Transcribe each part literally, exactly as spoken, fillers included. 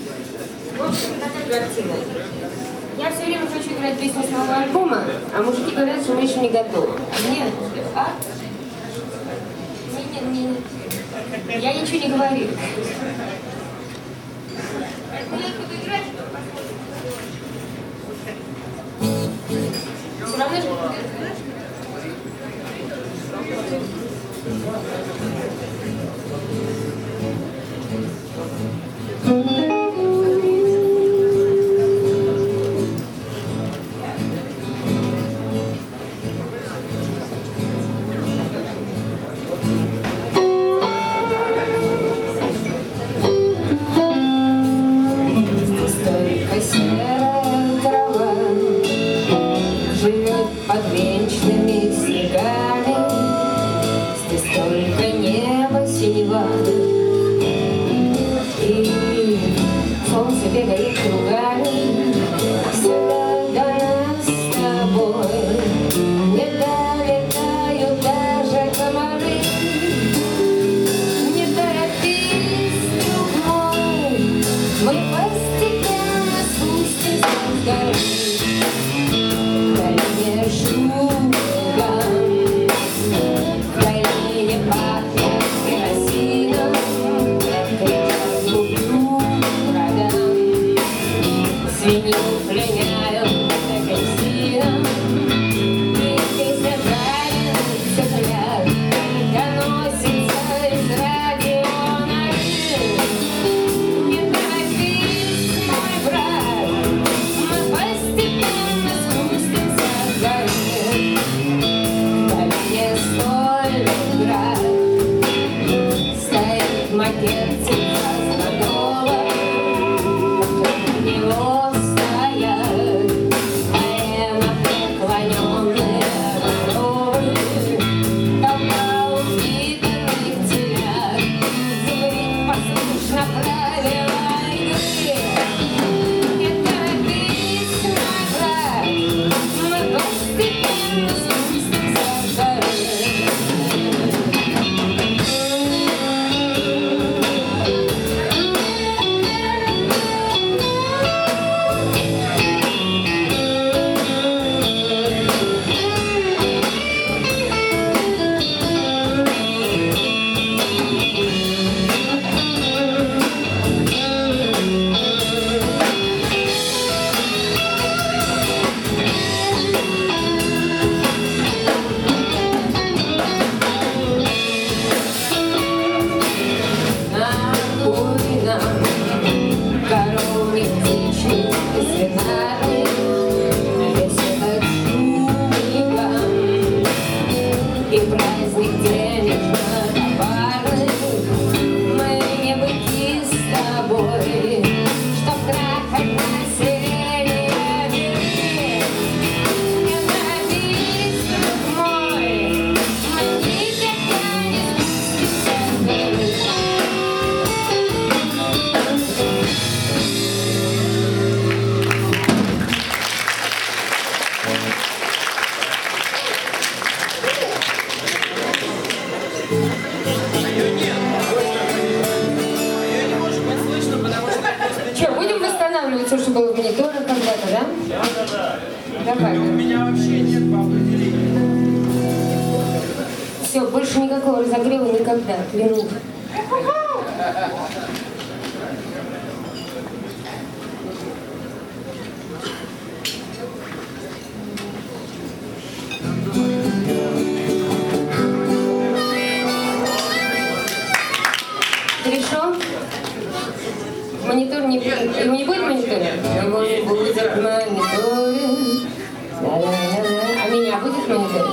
В общем, такая картина. Я все время хочу играть песни с нового альбома, а мужики говорят, что мы еще не готовы. Нет, а? Нет, нет, нет. Я ничего не говорю. Все равно же под вечными снегами, здесь только небо синего, и солнце бегает кругами. Сюда до нас с тобой не долетают даже комары. Не торопись, друг мой, мы постепенно спустимся с горы. Шугам, в долине пахнет керосином, кричат люблю ураган, свинью пленяют апельсином, и песня жарится взгляд, доносится из радиона. Не торопись, мой брат, мы постепенно спустимся с горы. Стоит макет Краснодола, вокруг него стоят колено преклоненные коровы, толпа упитанных телят говорит послушно правила игры. Не торопись, мой брат, мы постепенно спустимся с горы. И праздник денежно-товарный, мы не быки с тобой, чтоб трахать население мира. Не торопись, друг мой, мы никогда не спустимся с горы. Че, будем восстанавливать все, что было в мониторах когда-то, да? Да, да, да. Давай. У меня вообще нет по определению. Все, больше никакого разогрева никогда, клянусь. Хорошо? Монитор не будет. Его не будет монитора? Его не будет монитора. А меня будет монитор?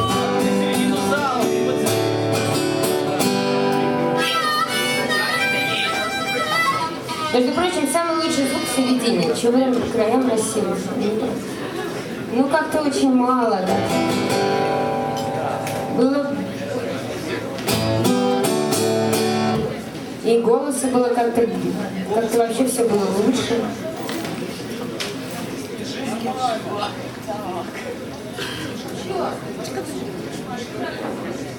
Между прочим, самый лучший звук в середине. Чего прям по краям рассеялся? Ну, как-то очень мало, да. Было... И голоса было как-то... Как-то вообще все было лучше.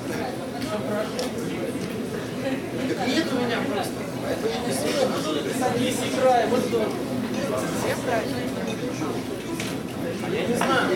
Нет у меня просто. Это не Садись, играй, вот что. Я не знаю.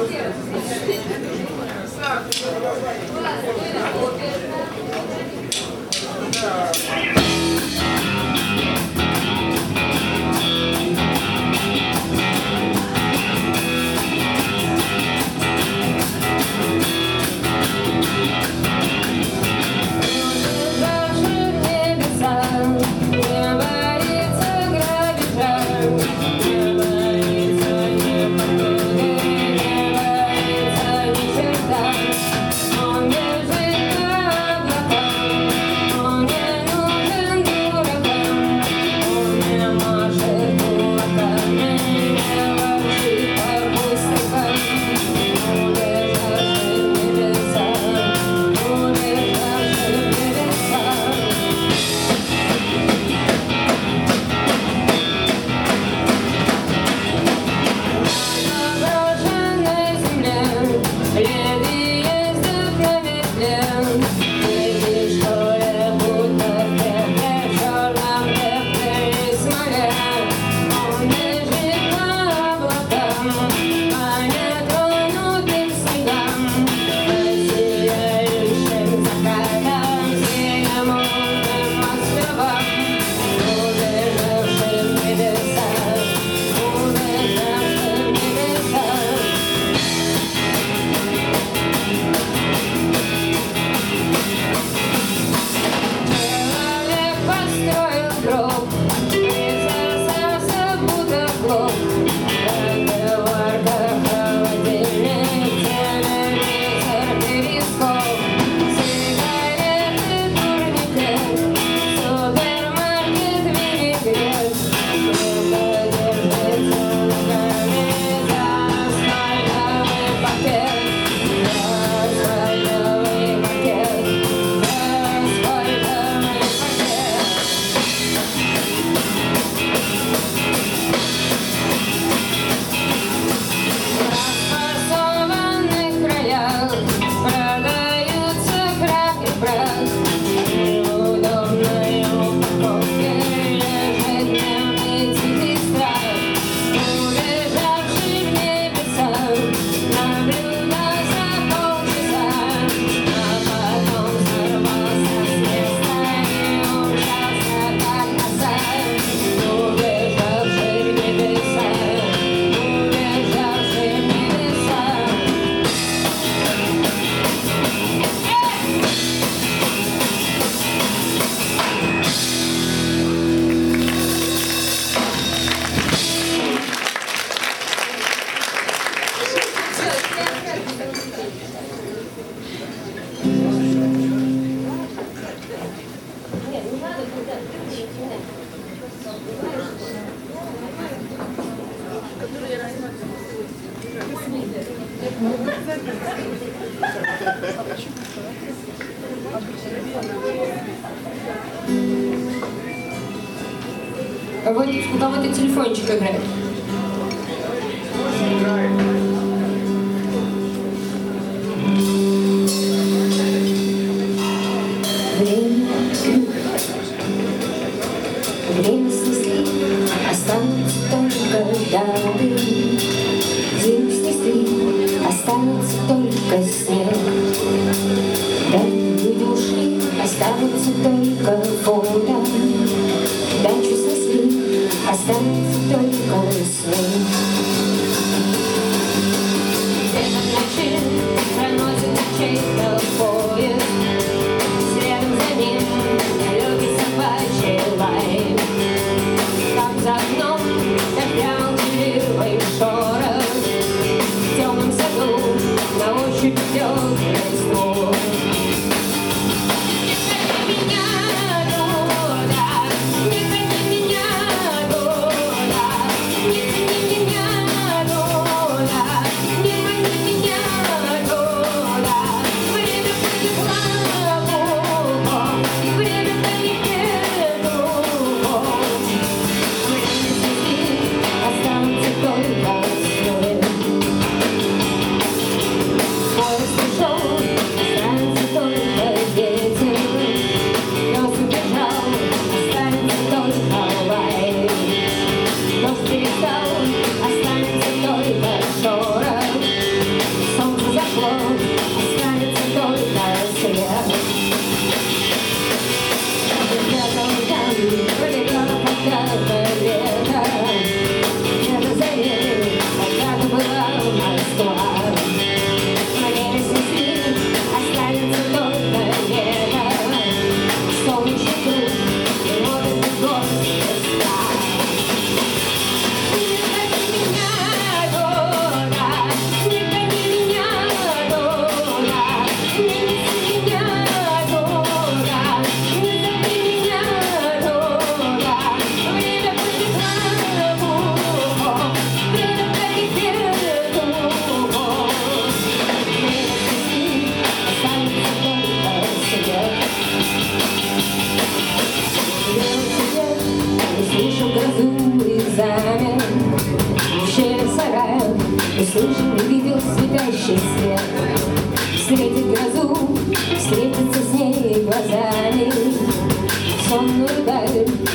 Вот у кого-то телефончик играет. Время, время снесли, останутся только даты. Зиму снесли, останется только снег. Дали люди ушли, останутся только фото. Дачу снесли, останется только снег. Где-то в ночи проносит чей-то поезд. Следом за ним далекий собачий лай. Как за окном стоял молчаливый шорох. В темном саду на ощупь теплый ствол. Не сонную даль.